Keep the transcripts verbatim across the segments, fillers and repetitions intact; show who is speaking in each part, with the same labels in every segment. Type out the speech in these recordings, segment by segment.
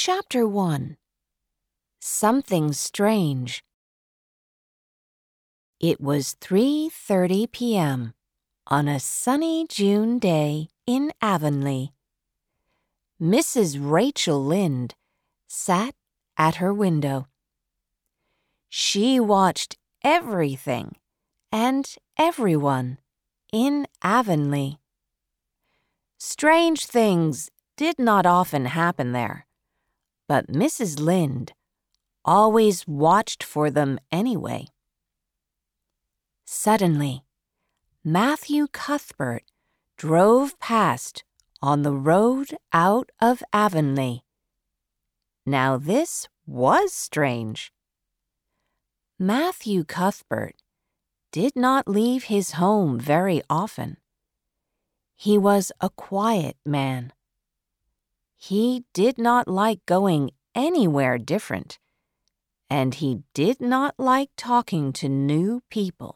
Speaker 1: Chapter one. Something Strange. It was three thirty p m on a sunny June day in Avonlea. Missus Rachel Lynde sat at her window. She watched everything and everyone in Avonlea. Strange things did not often happen there, but Missus Lynde always watched for them anyway. Suddenly, Matthew Cuthbert drove past on the road out of Avonlea. Now this was strange. Matthew Cuthbert did not leave his home very often. He was a quiet man. He did not like going anywhere different, and he did not like talking to new people.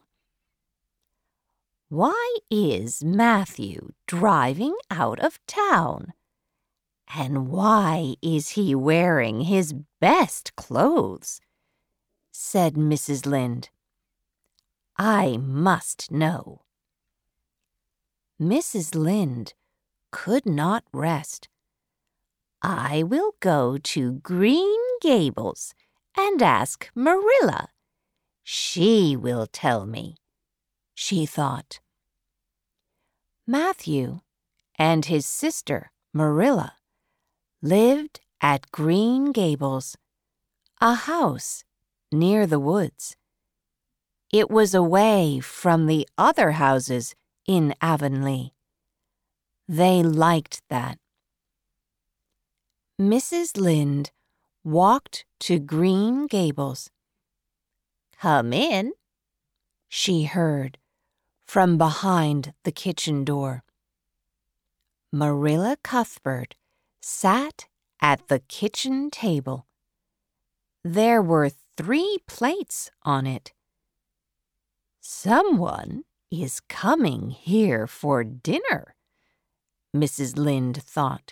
Speaker 1: Why is Matthew driving out of town? And why is he wearing his best clothes? Said Missus Lynde. I must know. Missus Lynde could not rest. I will go to Green Gables and ask Marilla. She will tell me, she thought. Matthew and his sister Marilla lived at Green Gables, a house near the woods. It was away from the other houses in Avonlea. They liked that. Missus Lynde walked to Green Gables. Come in, she heard from behind the kitchen door. Marilla Cuthbert sat at the kitchen table. There were three plates on it. Someone is coming here for dinner, Missus Lynde thought.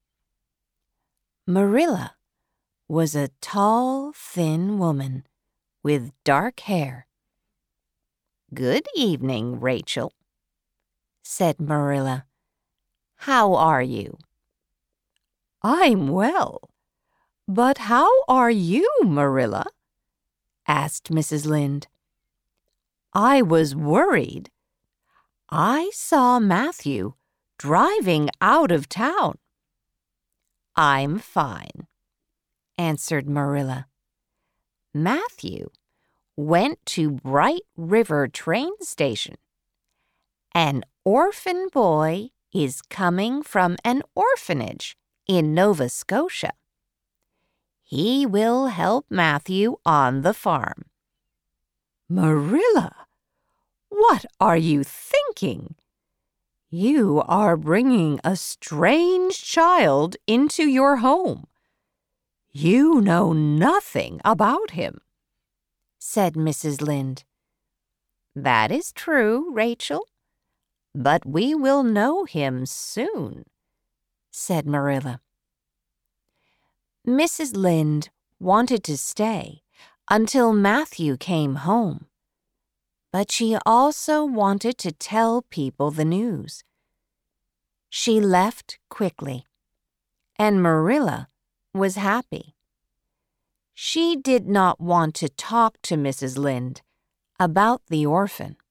Speaker 1: Marilla was a tall, thin woman with dark hair. Good evening, Rachel, said Marilla. How are you? I'm well. But how are you, Marilla? Asked Missus Lynde. I was worried. I saw Matthew driving out of town. I'm fine, answered Marilla. Matthew went to Bright River train station. An orphan boy is coming from an orphanage in Nova Scotia. He will help Matthew on the farm. Marilla, what are you thinking? You are bringing a strange child into your home. You know nothing about him, said Missus Lynde. That is true, Rachel, but we will know him soon, said Marilla. Missus Lynde wanted to stay until Matthew came home, but she also wanted to tell people the news. She left quickly, and Marilla was happy. She did not want to talk to Missus Lynde about the orphan.